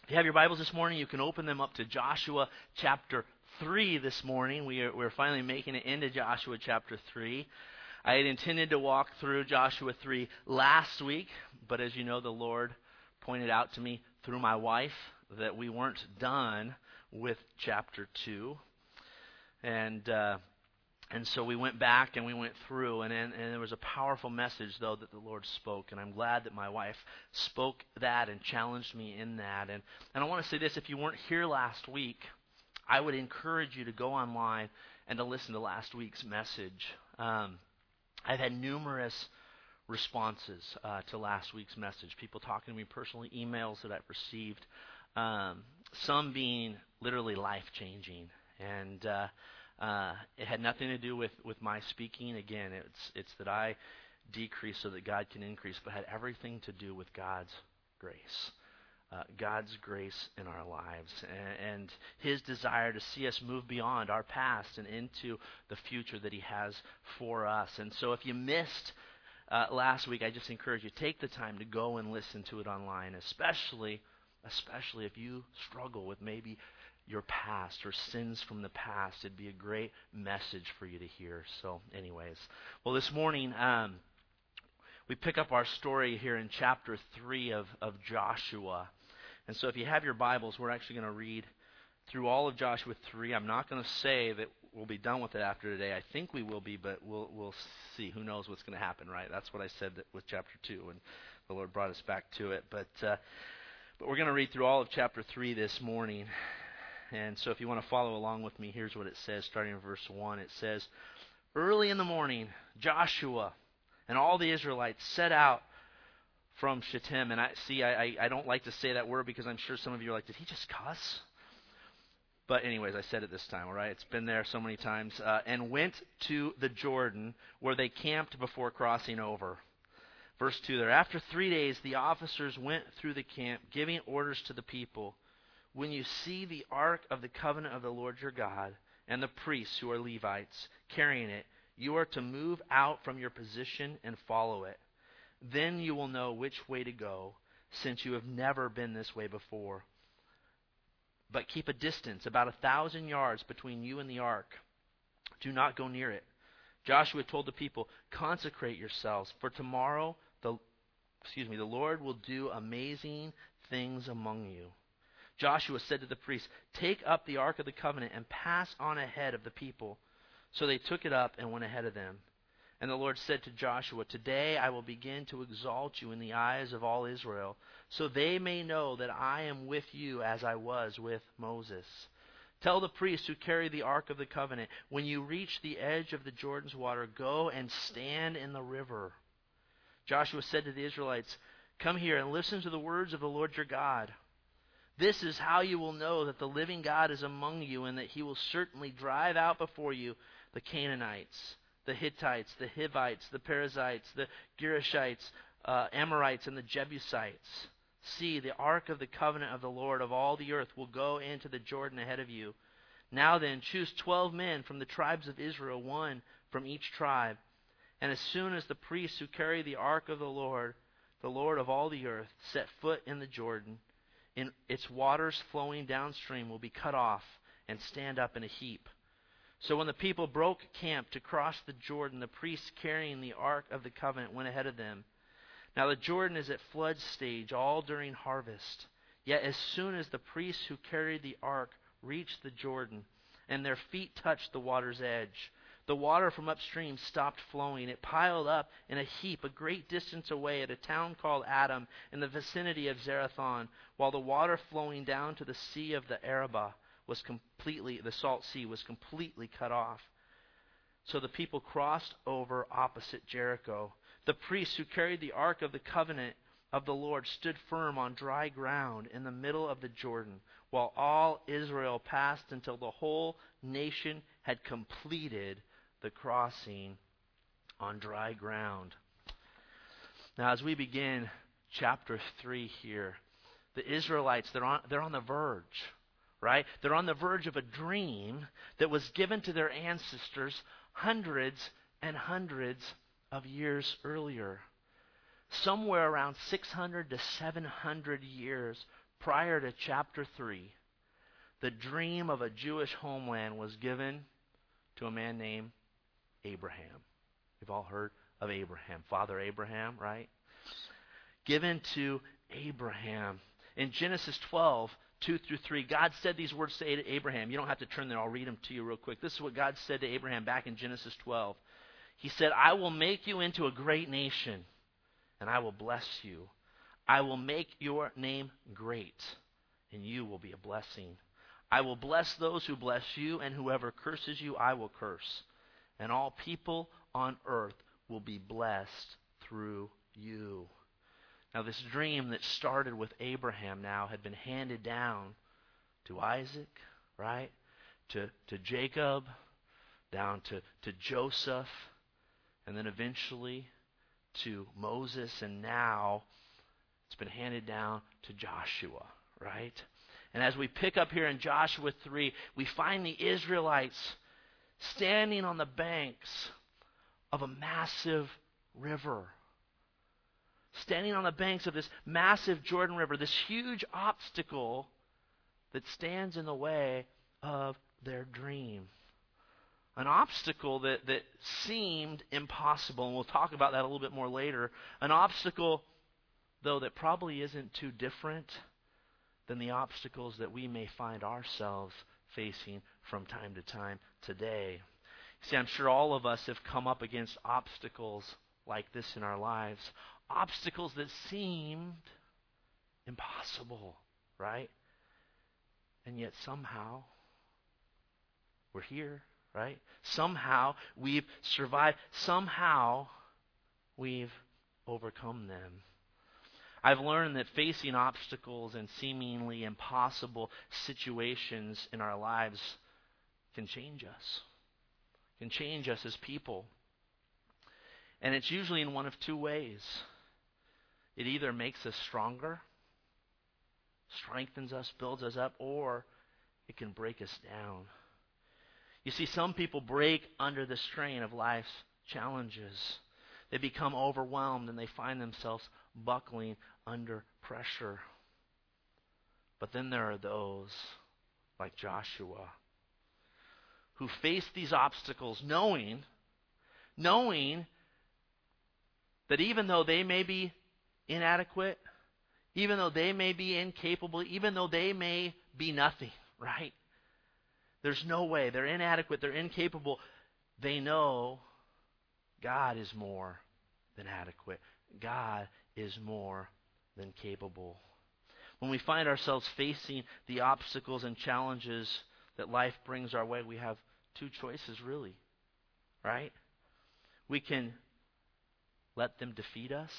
If you have your Bibles this morning, you can open them up to Joshua chapter 3 this morning. We're finally making it into Joshua chapter 3. I had intended to walk through Joshua 3 last week, but as you know, the Lord pointed out to me through my wife that we weren't done with chapter 2. And so we went back and we went through, and there was a powerful message, though, that the Lord spoke. And I'm glad that my wife spoke that and challenged me in that. And I want to say this, if you weren't here last week, I would encourage you to go online and to listen to last week's message. I've had numerous responses to last week's message. People talking to me personally, emails that I've received, some being literally life-changing. And it had nothing to do with my speaking. Again, it's that I decrease so that God can increase, but had everything to do with God's grace. God's grace in our lives and His desire to see us move beyond our past and into the future that He has for us. And so if you missed last week, I just encourage you, take the time to go and listen to it online, especially if you struggle with maybe your past or sins from the past. It'd be a great message for you to hear. So anyways, well, this morning we pick up our story here in chapter 3 of Joshua. And so if you have your Bibles, we're actually going to read through all of Joshua 3. I'm not going to say that we'll be done with it after today. I think we will be, but we'll see. Who knows what's going to happen, right? That's what I said with chapter 2, and the Lord brought us back to it. But we're going to read through all of chapter 3 this morning. And so if you want to follow along with me, here's what it says, starting in verse 1. It says, "Early in the morning, Joshua and all the Israelites set out from Shittim." And I don't like to say that word because I'm sure some of you are like, did he just cuss? But anyways, I said it this time, all right? It's been there so many times. "And went to the Jordan, where they camped before crossing over." Verse 2 there, "After 3 days, the officers went through the camp, giving orders to the people. When you see the ark of the covenant of the Lord your God and the priests who are Levites carrying it, you are to move out from your position and follow it. Then you will know which way to go, since you have never been this way before. But keep a distance, about 1,000 yards between you and the ark. Do not go near it." Joshua told the people, "Consecrate yourselves, for tomorrow the Lord will do amazing things among you." Joshua said to the priests, "Take up the ark of the covenant and pass on ahead of the people." So they took it up and went ahead of them. And the Lord said to Joshua, "Today I will begin to exalt you in the eyes of all Israel, so they may know that I am with you as I was with Moses. Tell the priests who carry the ark of the covenant, when you reach the edge of the Jordan's water, go and stand in the river." Joshua said to the Israelites, "Come here and listen to the words of the Lord your God. This is how you will know that the living God is among you, and that He will certainly drive out before you the Canaanites, the Hittites, the Hivites, the Perizzites, the Girgashites, Amorites, and the Jebusites. See, the ark of the covenant of the Lord of all the earth will go into the Jordan ahead of you. Now then, choose 12 men from the tribes of Israel, one from each tribe. And as soon as the priests who carry the ark of the Lord of all the earth, set foot in the Jordan, in its waters flowing downstream will be cut off and stand up in a heap." So when the people broke camp to cross the Jordan, the priests carrying the ark of the covenant went ahead of them. Now the Jordan is at flood stage all during harvest. Yet as soon as the priests who carried the ark reached the Jordan, and their feet touched the water's edge, the water from upstream stopped flowing. It piled up in a heap a great distance away at a town called Adam in the vicinity of Zerathon, while the water flowing down to the sea of the Arabah the salt sea was completely cut off. So the people crossed over opposite Jericho. The priests who carried the ark of the covenant of the Lord stood firm on dry ground in the middle of the Jordan, while all Israel passed until the whole nation had completed the crossing on dry ground. Now, as we begin chapter 3 here, the Israelites, they're on the verge, right? They're on the verge of a dream that was given to their ancestors hundreds and hundreds of years earlier. Somewhere around 600 to 700 years prior to chapter 3, the dream of a Jewish homeland was given to a man named Abraham. We've all heard of Abraham. Father Abraham, right? Given to Abraham. In Genesis 12, 2 through 3, God said these words to Abraham. You don't have to turn there. I'll read them to you real quick. This is what God said to Abraham back in Genesis 12. He said, I will make you into a great nation, and I will bless you. I will make your name great, and you will be a blessing. I will bless those who bless you, and whoever curses you, I will curse. And all people on earth will be blessed through you. Now, this dream that started with Abraham now had been handed down to Isaac, right? To Jacob, down to Joseph, and then eventually to Moses, and now it's been handed down to Joshua, right? And as we pick up here in Joshua 3, we find the Israelites standing on the banks of a massive river. Standing on the banks of this massive Jordan River, this huge obstacle that stands in the way of their dream. An obstacle that seemed impossible, and we'll talk about that a little bit more later. An obstacle, though, that probably isn't too different than the obstacles that we may find ourselves facing from time to time today. See, I'm sure all of us have come up against obstacles like this in our lives. Obstacles that seemed impossible, right? And yet somehow we're here, right? Somehow we've survived. Somehow we've overcome them. I've learned that facing obstacles and seemingly impossible situations in our lives can change us. Can change us as people. And it's usually in one of two ways. It either makes us stronger, strengthens us, builds us up, or it can break us down. You see, some people break under the strain of life's challenges. They become overwhelmed and they find themselves buckling under pressure. But then there are those like Joshua who face these obstacles knowing that even though they may be inadequate, even though they may be incapable, even though they may be nothing, right? There's no way. They're inadequate. They're incapable. They know God is more than adequate. God is more than capable. When we find ourselves facing the obstacles and challenges that life brings our way, we have two choices really, right? We can let them defeat us,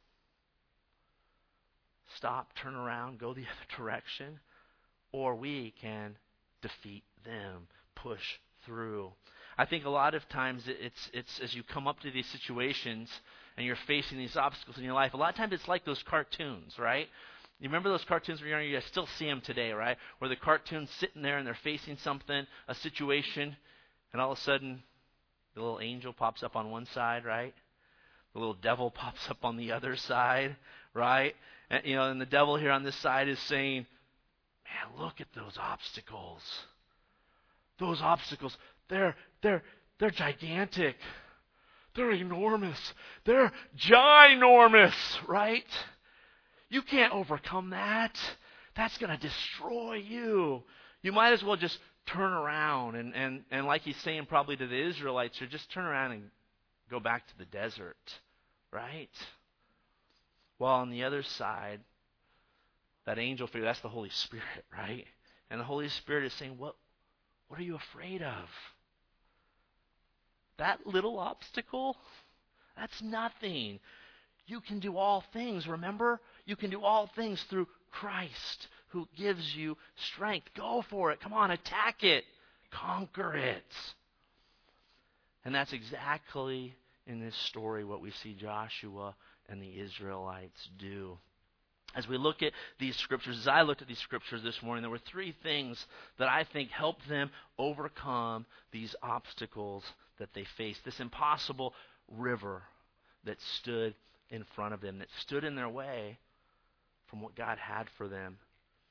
stop, turn around, go the other direction, or we can defeat them, push through. I think a lot of times it's as you come up to these situations and you're facing these obstacles in your life, a lot of times it's like those cartoons, right? You remember those cartoons when you're younger? I still see them today, right? Where the cartoon's sitting there and they're facing something, a situation, and all of a sudden the little angel pops up on one side, right? The little devil pops up on the other side, right? And, and the devil here on this side is saying, man, look at those obstacles. Those obstacles, they're gigantic. They're enormous. They're ginormous, right? You can't overcome that. That's going to destroy you. You might as well just turn around and like he's saying probably to the Israelites, or just turn around and go back to the desert, right? While on the other side, that angel figure, that's the Holy Spirit, right? And the Holy Spirit is saying, what are you afraid of? That little obstacle? That's nothing. You can do all things, remember? You can do all things through Christ who gives you strength. Go for it. Come on, attack it. Conquer it. And that's exactly in this story what we see Joshua and the Israelites do. As we look at these scriptures, as I looked at these scriptures this morning, there were three things that I think helped them overcome these obstacles that they faced. This impossible river that stood in front of them, that stood in their way from what God had for them.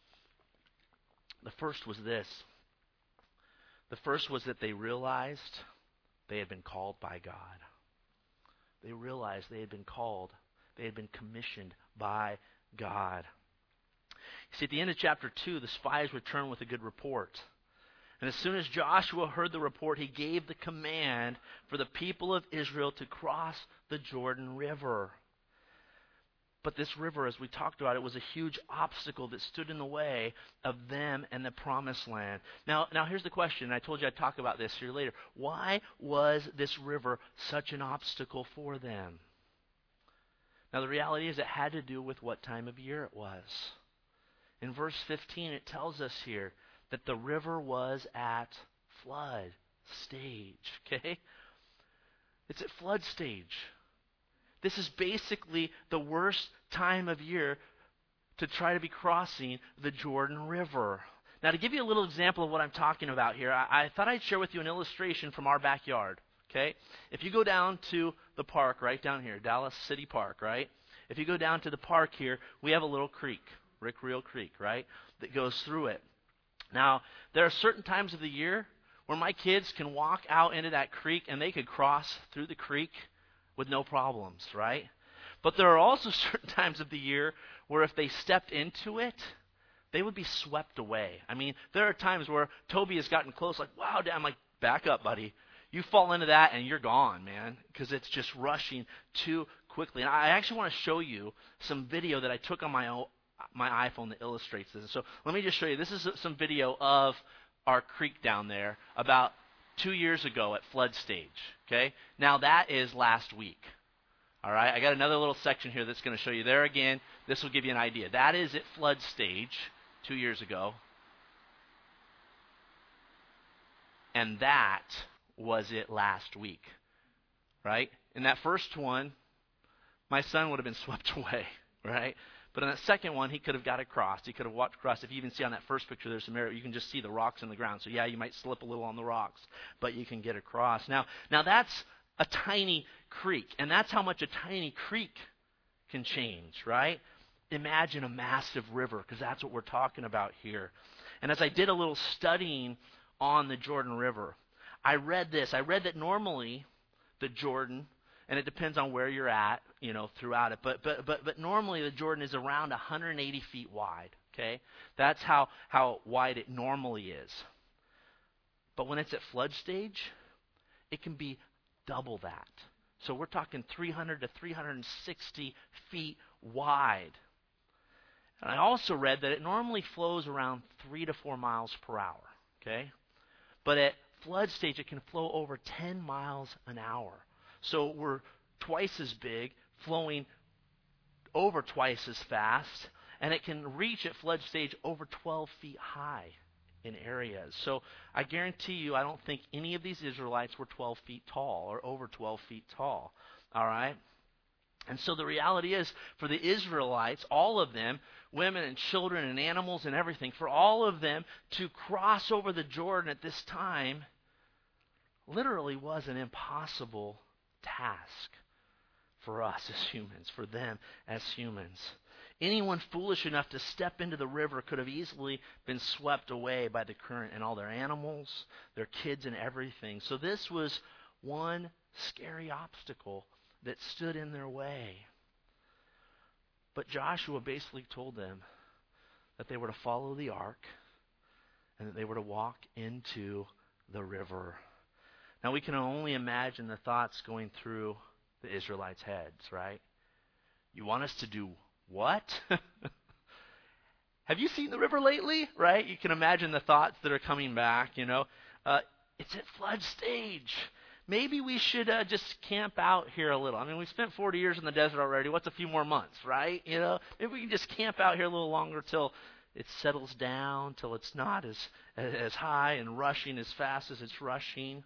first was this. The first was that they realized they had been called by God. They realized they had been called. They had been commissioned by God. You see, at the end of chapter 2, the spies returned with a good report. And as soon as Joshua heard the report, he gave the command for the people of Israel to cross the Jordan River. But this river, as we talked about, it was a huge obstacle that stood in the way of them and the promised land. Now here's the question. I told you I'd talk about this here later. Why was this river such an obstacle for them? Now, the reality is it had to do with what time of year it was. In verse 15, it tells us here that the river was at flood stage, okay? It's at flood stage. This is basically the worst time of year to try to be crossing the Jordan River. Now, to give you a little example of what I'm talking about here, I thought I'd share with you an illustration from our backyard, okay? If you go down to the park right down here, Dallas City Park, right? If you go down to the park here, we have a little creek, Rick Reel Creek, right, that goes through it. Now, there are certain times of the year where my kids can walk out into that creek and they could cross through the creek with no problems, right? But there are also certain times of the year where if they stepped into it, they would be swept away. I mean, there are times where Toby has gotten close, like, wow, Dad. I'm like, back up, buddy. You fall into that and you're gone, man, because it's just rushing too quickly. And I actually want to show you some video that I took on my iPhone that illustrates this. So let me just show you. This is some video of our creek down there about 2 years ago at flood stage, okay? Now, that is last week, all right? I got another little section here that's going to show you. There again, this will give you an idea. That is at flood stage 2 years ago. And that was it last week, right? In that first one, my son would have been swept away, right? But in that second one, he could have got across. He could have walked across. If you even see on that first picture, there's some area. You can just see the rocks in the ground. So, yeah, you might slip a little on the rocks, but you can get across. Now that's a tiny creek, and that's how much a tiny creek can change, right? Imagine a massive river, because that's what we're talking about here. And as I did a little studying on the Jordan River, I read this. I read that normally the Jordan, and it depends on where you're at, throughout it. But normally the Jordan is around 180 feet wide, okay? That's how wide it normally is. But when it's at flood stage, it can be double that. So we're talking 300 to 360 feet wide. And I also read that it normally flows around 3 to 4 miles per hour, okay? But at flood stage, it can flow over 10 miles an hour. So we're twice as big, flowing over twice as fast, and it can reach at flood stage over 12 feet high in areas. So I guarantee you, I don't think any of these Israelites were 12 feet tall or over 12 feet tall, all right? And so the reality is, for the Israelites, all of them, women and children and animals and everything, for all of them to cross over the Jordan at this time literally was an impossible task for us as humans, for them as humans. Anyone foolish enough to step into the river could have easily been swept away by the current, and all their animals, their kids, and everything. So this was one scary obstacle that stood in their way. But Joshua basically told them that they were to follow the ark and that they were to walk into the river. Now, we can only imagine the thoughts going through the Israelites' heads, right? You want us to do what? Have you seen the river lately? Right? You can imagine the thoughts that are coming back, It's at flood stage. Maybe we should just camp out here a little. I mean, we spent 40 years in the desert already. What's a few more months, right? Maybe we can just camp out here a little longer till it settles down, till it's not as high and rushing as fast as it's rushing.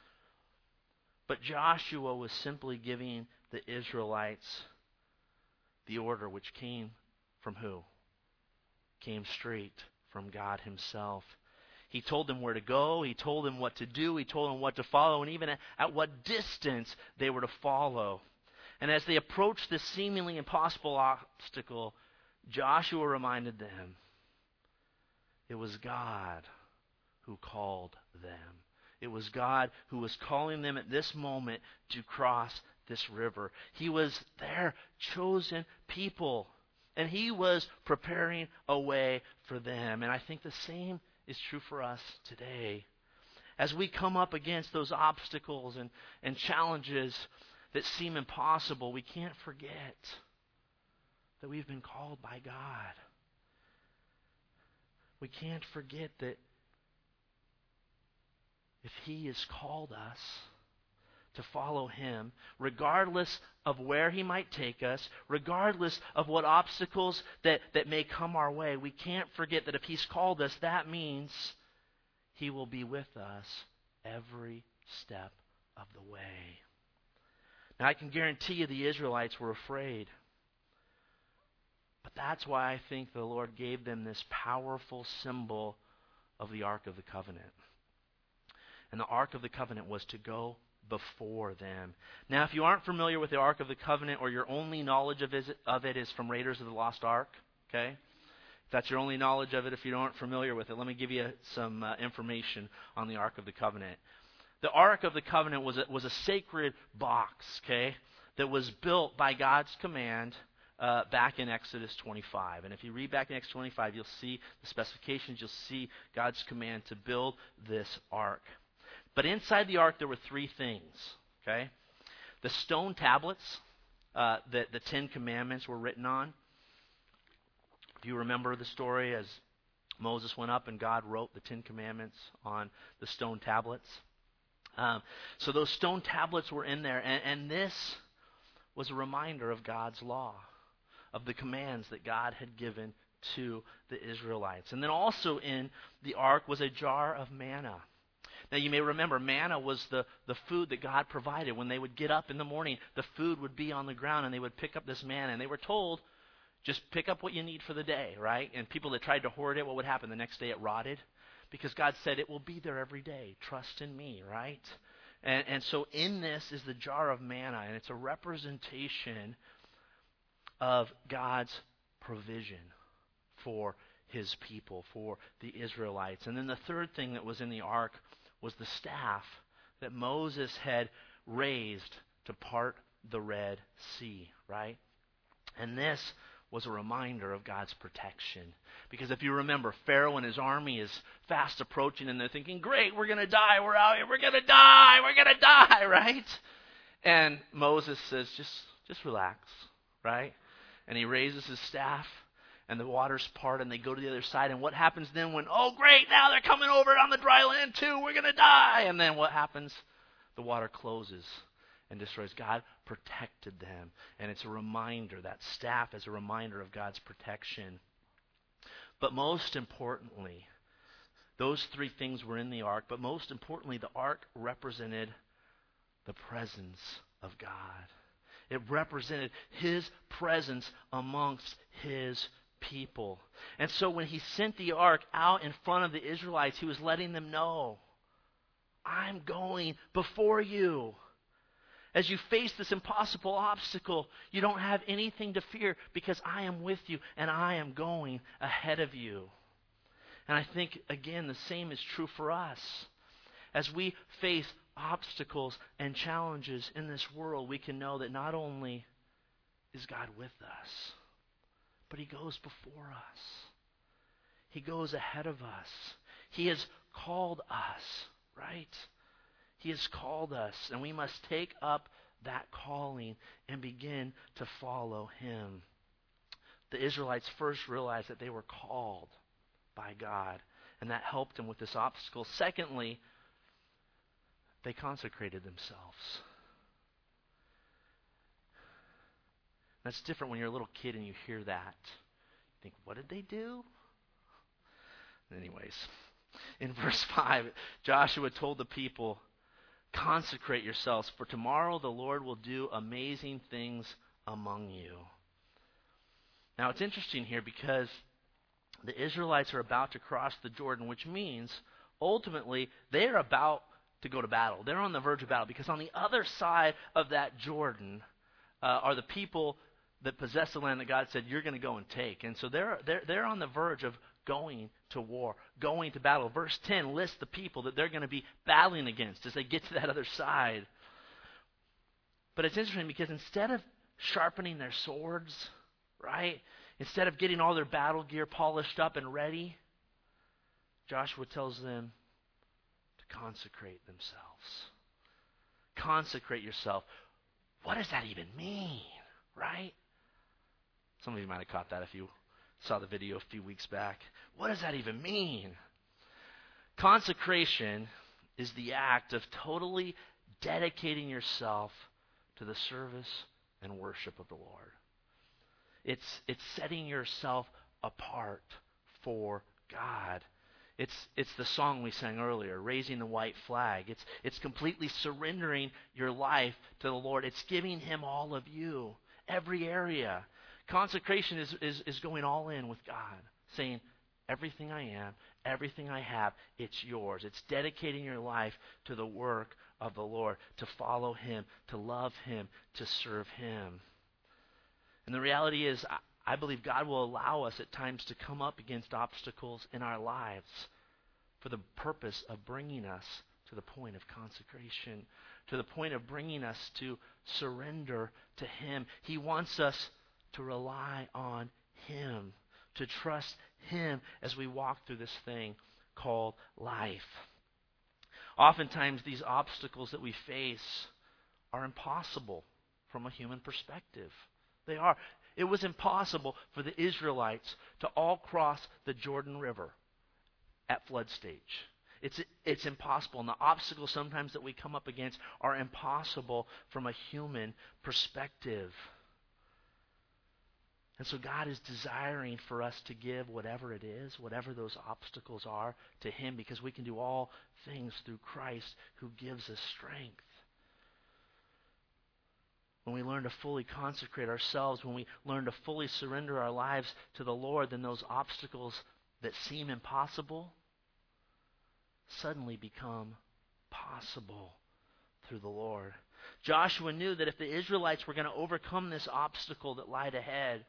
But Joshua was simply giving the Israelites the order, which came from who? Came straight from God himself. He told them where to go. He told them what to do. He told them what to follow, and even at what distance they were to follow. And as they approached this seemingly impossible obstacle, Joshua reminded them, It was God who called them. It was God who was calling them at this moment to cross this river. He was their chosen people, and He was preparing a way for them. And I think the same is true for us today. As we come up against those obstacles and challenges that seem impossible, we can't forget that we've been called by God. We can't forget that if He has called us to follow Him, regardless of where He might take us, regardless of what obstacles that may come our way, we can't forget that if He's called us, that means He will be with us every step of the way. Now, I can guarantee you the Israelites were afraid. But that's why I think the Lord gave them this powerful symbol of the Ark of the Covenant. And the Ark of the Covenant was to go before them. Now, if you aren't familiar with the Ark of the Covenant, or your only knowledge of it is from Raiders of the Lost Ark, okay? If that's your only knowledge of it, if you aren't familiar with it, let me give you some information on the Ark of the Covenant. The Ark of the Covenant was a sacred box, okay, that was built by God's command back in Exodus 25. And if you read back in Exodus 25, you'll see the specifications. You'll see God's command to build this ark. But inside the ark, there were three things, okay? The stone tablets that the Ten Commandments were written on. Do you remember the story as Moses went up and God wrote the Ten Commandments on the stone tablets? So those stone tablets were in there, and this was a reminder of God's law, of the commands that God had given to the Israelites. And then also in the ark was a jar of manna. Now you may remember, manna was the food that God provided. When they would get up in the morning, the food would be on the ground, and they would pick up this manna. And they were told, just pick up what you need for the day, right? And people that tried to hoard it, what would happen? The next day it rotted. Because God said, it will be there every day. Trust in me, right? And so in this is the jar of manna, and it's a representation of God's provision for His people, for the Israelites. And then the third thing that was in the ark was the staff that Moses had raised to part the Red Sea, right? And this was a reminder of God's protection. Because if you remember, Pharaoh and his army is fast approaching, and they're thinking, great, we're going to die, we're out here, we're going to die, right? And Moses says, just relax, right? And he raises his staff, and the waters part, and they go to the other side. And what happens then when, oh great, now they're coming over on the dry land too, we're going to die. And then what happens? The water closes and destroys. God protected them. And it's a reminder, that staff is a reminder of God's protection. But most importantly, those three things were in the ark, but most importantly, the ark represented the presence of God. It represented His presence amongst His people. And so when He sent the ark out in front of the Israelites, He was letting them know, I'm going before you. As you face this impossible obstacle, you don't have anything to fear because I am with you and I am going ahead of you. And I think, again, the same is true for us. As we face obstacles and challenges in this world, we can know that not only is God with us, but He goes before us. He goes ahead of us. He has called us, right? He has called us, and we must take up that calling and begin to follow Him. The Israelites first realized that they were called by God, and that helped them with this obstacle. Secondly, they consecrated themselves. That's different when you're a little kid and you hear that. You think, what did they do? Anyways, in verse 5, Joshua told the people, consecrate yourselves, for tomorrow the Lord will do amazing things among you. Now it's interesting here because the Israelites are about to cross the Jordan, which means ultimately they are about to go to battle. They're on the verge of battle because on the other side of that Jordan are the people that possess the land that God said you're going to go and take. And so they're on the verge of going to war, going to battle. Verse 10 lists the people that they're going to be battling against as they get to that other side. But it's interesting because instead of sharpening their swords, right? Instead of getting all their battle gear polished up and ready, Joshua tells them to consecrate themselves. Consecrate yourself. What does that even mean, right? Some of you might have caught that if you saw the video a few weeks back. What does that even mean? Consecration is the act of totally dedicating yourself to the service and worship of the Lord. It's setting yourself apart for God. It's the song we sang earlier, Raising the White Flag. It's completely surrendering your life to the Lord. It's giving Him all of you, every area. Consecration is going all in with God, saying, everything I am, everything I have, it's yours. It's dedicating your life to the work of the Lord, to follow Him, to love Him, to serve Him. And the reality is, I believe God will allow us at times to come up against obstacles in our lives for the purpose of bringing us to the point of consecration, to the point of bringing us to surrender to Him. He wants us to rely on Him, to trust Him as we walk through this thing called life. Oftentimes, these obstacles that we face are impossible from a human perspective. They are. It was impossible for the Israelites to all cross the Jordan River at flood stage. It's impossible. And the obstacles sometimes that we come up against are impossible from a human perspective. And so God is desiring for us to give whatever it is, whatever those obstacles are, to Him, because we can do all things through Christ who gives us strength. When we learn to fully consecrate ourselves, when we learn to fully surrender our lives to the Lord, then those obstacles that seem impossible suddenly become possible through the Lord. Joshua knew that if the Israelites were going to overcome this obstacle that lied ahead,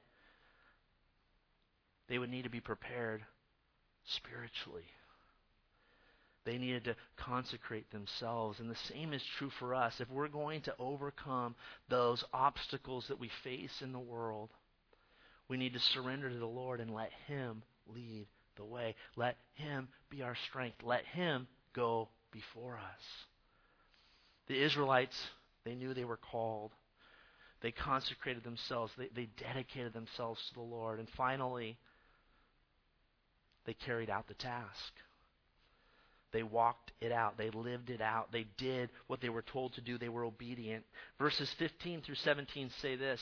they would need to be prepared spiritually. They needed to consecrate themselves. And the same is true for us. If we're going to overcome those obstacles that we face in the world, we need to surrender to the Lord and let Him lead the way. Let Him be our strength. Let Him go before us. The Israelites, they knew they were called. They consecrated themselves. They dedicated themselves to the Lord. And finally, they carried out the task. They walked it out. They lived it out. They did what they were told to do. They were obedient. Verses 15 through 17 say this.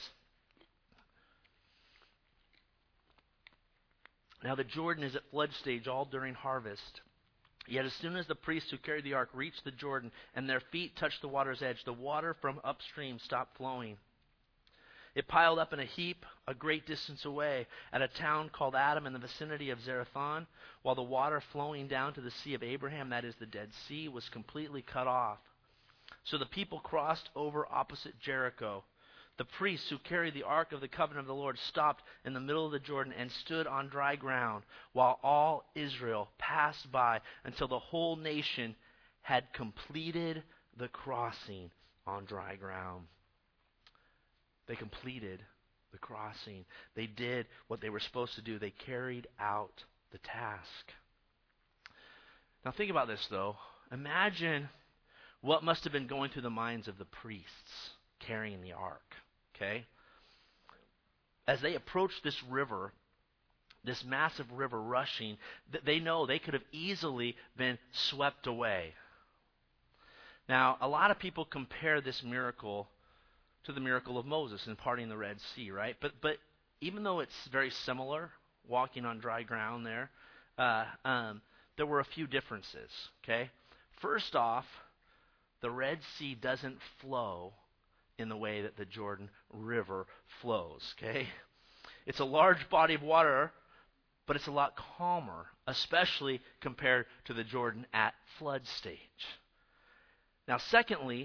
Now the Jordan is at flood stage all during harvest. Yet as soon as the priests who carried the ark reached the Jordan and their feet touched the water's edge, the water from upstream stopped flowing. It piled up in a heap a great distance away at a town called Adam in the vicinity of Zarethan, while the water flowing down to the Sea of Abraham, that is the Dead Sea, was completely cut off. So the people crossed over opposite Jericho. The priests who carried the Ark of the Covenant of the Lord stopped in the middle of the Jordan and stood on dry ground, while all Israel passed by until the whole nation had completed the crossing on dry ground. They completed the crossing. They did what they were supposed to do. They carried out the task. Now think about this, though. Imagine what must have been going through the minds of the priests carrying the ark. Okay? As they approached this river, this massive river rushing, they know they could have easily been swept away. Now, a lot of people compare this miracle to the miracle of Moses in parting the Red Sea, right? But even though it's very similar, walking on dry ground there were a few differences, okay? First off, the Red Sea doesn't flow in the way that the Jordan River flows, okay? It's a large body of water, but it's a lot calmer, especially compared to the Jordan at flood stage. Now, secondly,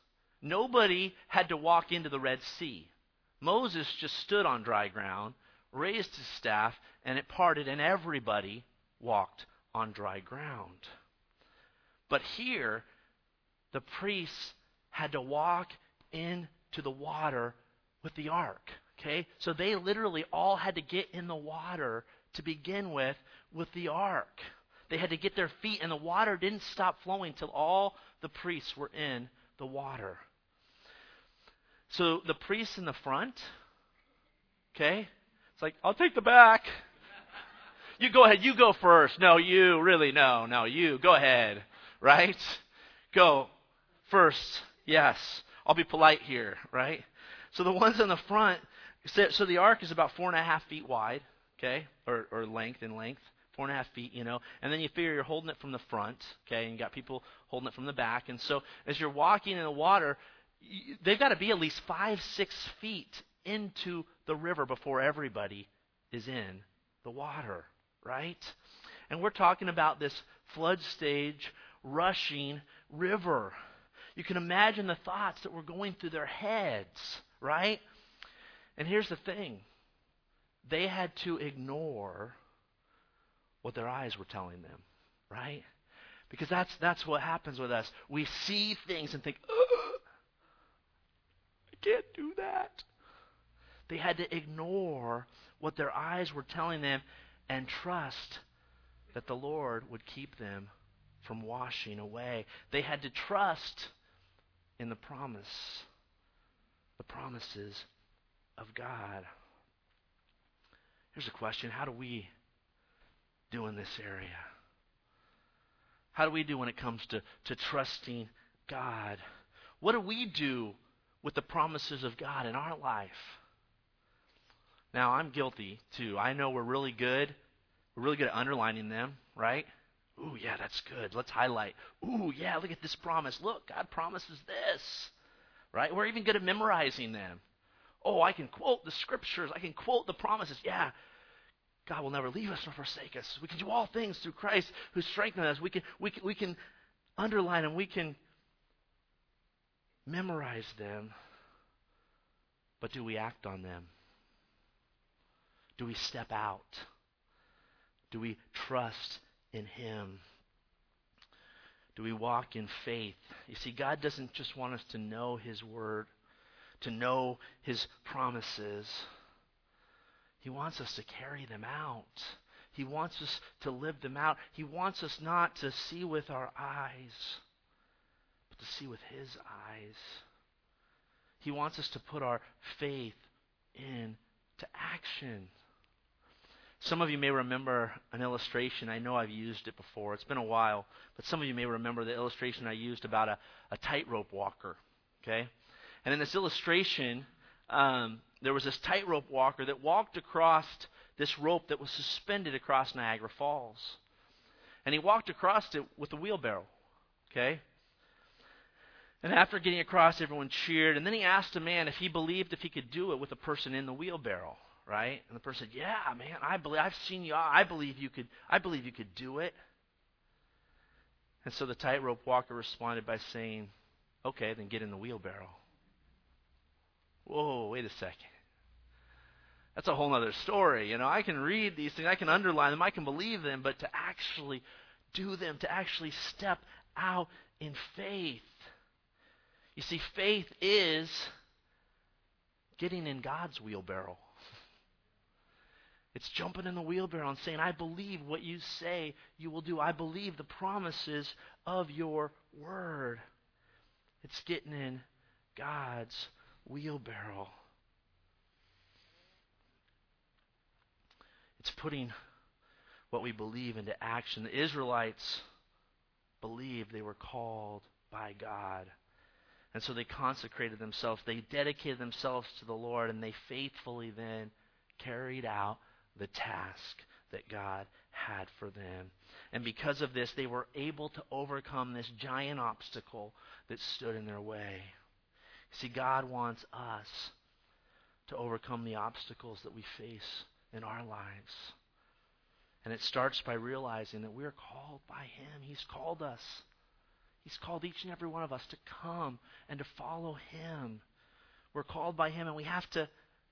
nobody had to walk into the Red Sea. Moses just stood on dry ground, raised his staff, and it parted, and everybody walked on dry ground. But here, the priests had to walk into the water with the ark. Okay? So they literally all had to get in the water to begin with the ark. They had to get their feet, and the water didn't stop flowing till all the priests were in the water. So the priests in the front, okay? It's like, I'll take the back. You go ahead, you go first. No, you, really, no, you, go ahead, right? Go first, yes. I'll be polite here, right? So the ones in the front, so the ark is about 4.5 feet wide, okay? Or length, 4.5 feet, and then you figure you're holding it from the front, okay, and you got people holding it from the back, and so as you're walking in the water, they've got to be at least 5-6 feet into the river before everybody is in the water, right? And we're talking about this flood stage, rushing river. You can imagine the thoughts that were going through their heads, right? And here's the thing. They had to ignore what their eyes were telling them, right? Because that's what happens with us. We see things and think, I can't do that. They had to ignore what their eyes were telling them and trust that the Lord would keep them from washing away. They had to trust in the promises of God. Here's a question. How do we do in this area? How do we do when it comes to trusting God? What do we do with the promises of God in our life? Now, I'm guilty too. I know we're really good. We're really good at underlining them, right? Ooh, yeah, that's good. Let's highlight. Ooh, yeah, look at this promise. Look, God promises this, right? We're even good at memorizing them. Oh, I can quote the scriptures. I can quote the promises. Yeah, God will never leave us nor forsake us. We can do all things through Christ who strengthens us. We can underline them. We can memorize them. But do we act on them? Do we step out? Do we trust in Him? Do we walk in faith? You see, God doesn't just want us to know His Word, to know His promises. He wants us to carry them out. He wants us to live them out. He wants us not to see with our eyes, but to see with His eyes. He wants us to put our faith into action. Some of you may remember an illustration. I know I've used it before. It's been a while, but some of you may remember the illustration I used about a tightrope walker. Okay? And in this illustration, there was this tightrope walker that walked across this rope that was suspended across Niagara Falls. And he walked across it with a wheelbarrow. Okay? And after getting across, everyone cheered. And then he asked a man if he believed if he could do it with a person in the wheelbarrow. Right? And the person said, "Yeah, man, I've seen you. I believe you could do it." And so the tightrope walker responded by saying, "Okay, then get in the wheelbarrow." Whoa, wait a second. That's a whole other story. I can read these things, I can underline them, I can believe them, but to actually do them, to actually step out in faith. You see, faith is getting in God's wheelbarrow. It's jumping in the wheelbarrow and saying, I believe what you say you will do. I believe the promises of your word. It's getting in God's wheelbarrow. It's putting what we believe into action. The Israelites believed they were called by God. And so they consecrated themselves. They dedicated themselves to the Lord, and they faithfully then carried out the task that God had for them. And because of this, they were able to overcome this giant obstacle that stood in their way. See, God wants us to overcome the obstacles that we face in our lives. And it starts by realizing that we are called by Him. He's called us. He's called each and every one of us to come and to follow Him. We're called by Him, and we have to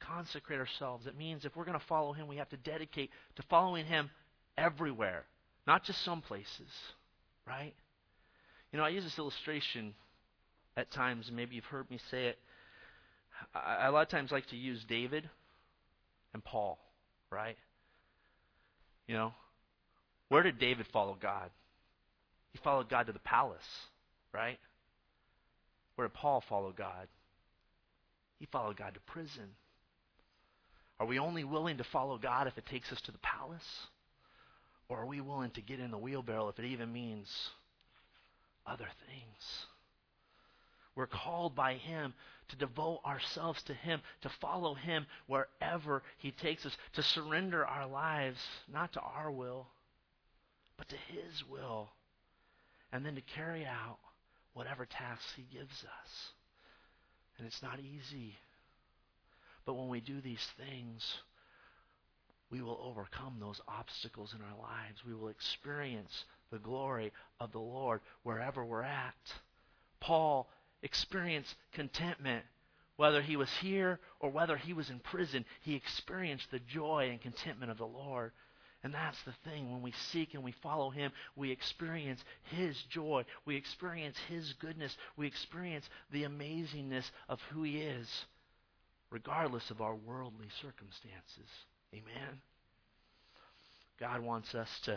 consecrate ourselves. It means if we're going to follow him, we have to dedicate to following him everywhere, not just some places, right? You know, I use this illustration at times, and maybe you've heard me say it. I a lot of times like to use David and Paul, right? You know, where did David follow God? He followed God to the palace, right? Where did Paul follow God? He followed God to prison. Are we only willing to follow God if it takes us to the palace? Or are we willing to get in the wheelbarrow if it even means other things? We're called by him to devote ourselves to him, to follow him wherever he takes us, to surrender our lives, not to our will, but to his will, and then to carry out whatever tasks he gives us. And it's not easy. But when we do these things, we will overcome those obstacles in our lives. We will experience the glory of the Lord wherever we're at. Paul experienced contentment. Whether he was here or whether he was in prison, he experienced the joy and contentment of the Lord. And that's the thing. When we seek and we follow him, we experience his joy. We experience his goodness. We experience the amazingness of who he is, regardless of our worldly circumstances. Amen? God wants us to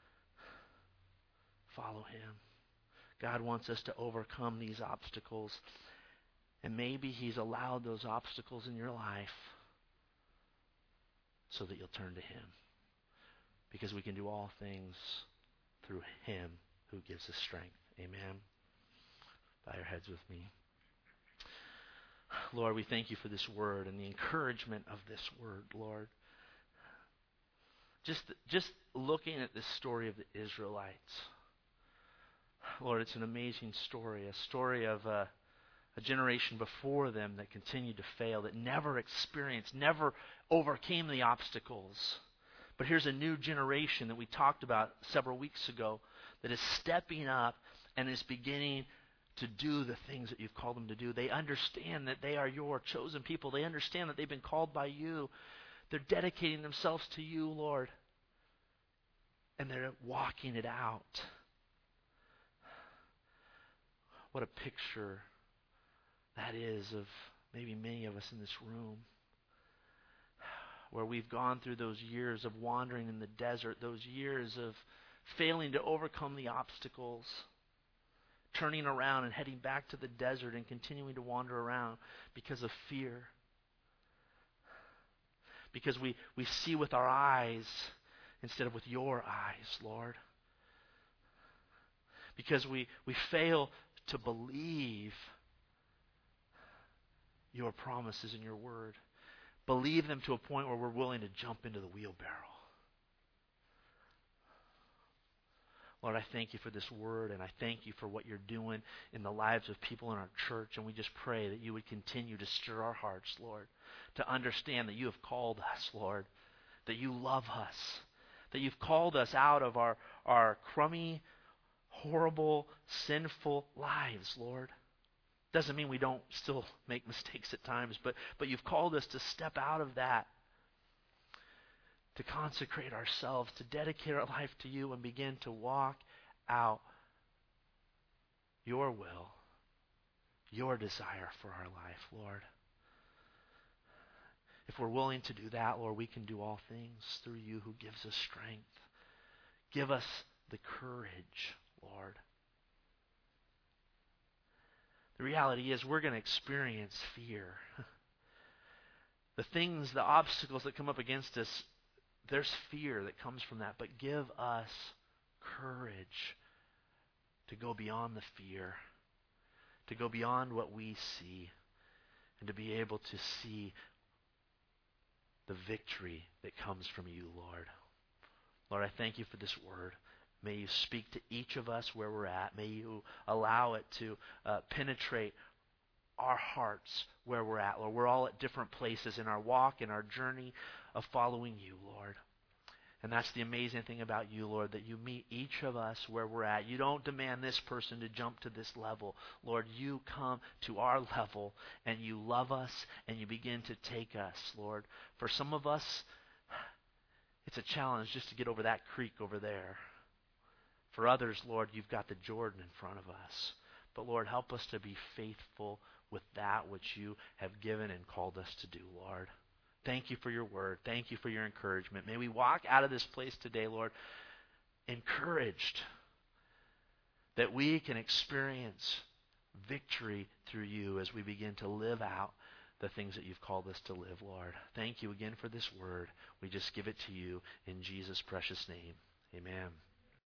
follow him. God wants us to overcome these obstacles. And maybe he's allowed those obstacles in your life so that you'll turn to him. Because we can do all things through him who gives us strength. Amen. Bow your heads with me. Lord, we thank you for this word and the encouragement of this word, Lord. Just looking at this story of the Israelites, Lord, it's an amazing story, a story of a generation before them that continued to fail, that never experienced, never overcame the obstacles. But here's a new generation that we talked about several weeks ago that is stepping up and is beginning to do the things that you've called them to do. They understand that they are your chosen people. They understand that they've been called by you. They're dedicating themselves to you, Lord. And they're walking it out. What a picture that is of maybe many of us in this room, where we've gone through those years of wandering in the desert, those years of failing to overcome the obstacles, turning around and heading back to the desert and continuing to wander around because of fear. Because we see with our eyes instead of with your eyes, Lord. Because we fail to believe your promises in your word. Believe them to a point where we're willing to jump into the wheelbarrow. Lord, I thank you for this word, and I thank you for what you're doing in the lives of people in our church. And we just pray that you would continue to stir our hearts, Lord, to understand that you have called us, Lord, that you love us, that you've called us out of our crummy, horrible, sinful lives, Lord. Doesn't mean we don't still make mistakes at times, but you've called us to step out of that, to consecrate ourselves, to dedicate our life to you and begin to walk out your will, your desire for our life, Lord. If we're willing to do that, Lord, we can do all things through you who gives us strength. Give us the courage, Lord. The reality is we're going to experience fear. The obstacles that come up against us, there's fear that comes from that. But give us courage to go beyond the fear, to go beyond what we see, and to be able to see the victory that comes from you, Lord. Lord, I thank you for this word. May you speak to each of us where we're at. May you allow it to penetrate our hearts where we're at, Lord. We're all at different places in our walk, in our journey of following you, Lord. And that's the amazing thing about you, Lord, that you meet each of us where we're at. You don't demand this person to jump to this level. Lord, you come to our level, and you love us, and you begin to take us, Lord. For some of us, it's a challenge just to get over that creek over there. For others, Lord, you've got the Jordan in front of us. But, Lord, help us to be faithful with that which you have given and called us to do, Lord. Thank you for your word. Thank you for your encouragement. May we walk out of this place today, Lord, encouraged that we can experience victory through you as we begin to live out the things that you've called us to live, Lord. Thank you again for this word. We just give it to you in Jesus' precious name. Amen.